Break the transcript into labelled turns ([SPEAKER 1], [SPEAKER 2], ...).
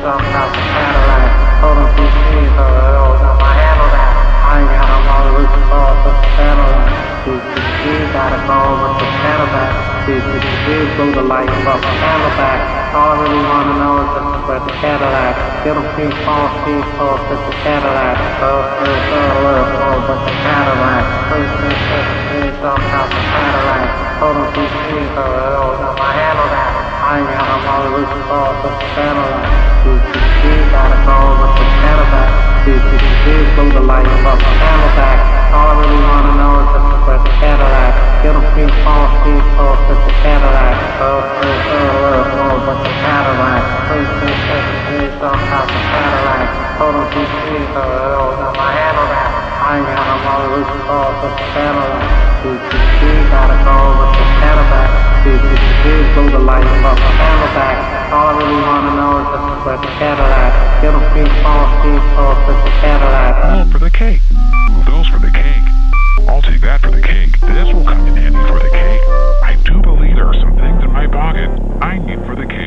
[SPEAKER 1] some type of Cadillac. Hold on, PC, so I handle that. I ain't got no more roots for the Cadillac. CCG gotta go with the Cadillac. CCG blew the light up the Cadillac. All I really wanna know is just with the Cadillac. Get them P4, C4, with the Cadillac. With the Cadillac. CCG, some type of Cadillac. Hold on, PC, so I handle that. I ain't got no more roots for the Cadillac. CCG gotta go with the Cadillac. CCG blew the light up the Cadillac. All I really wanna know is just with the Cadillac. Get them P4, C4, with the Cadillac. With the Cadillac. CCG, some type of Cadillac. Hold on, PC, so I handle that. I ain't got no more roots for the Cadillac. CCG gotta go with the Cadillac. CCG blew the light up the Cadillac. All I really wanna know is just with the Cadillac. Get them P4, C4, with the Cadillac.
[SPEAKER 2] All for the cake. Those for the cake. I'll take that for the cake. This will come in handy for the cake. I do believe there are some things in my pocket I need for the cake.